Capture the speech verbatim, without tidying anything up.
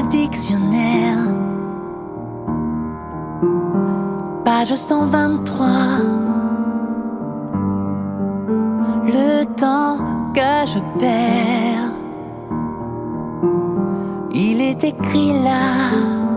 dictionnaire. Page cent vingt-trois. Le temps que je perds, il est écrit là.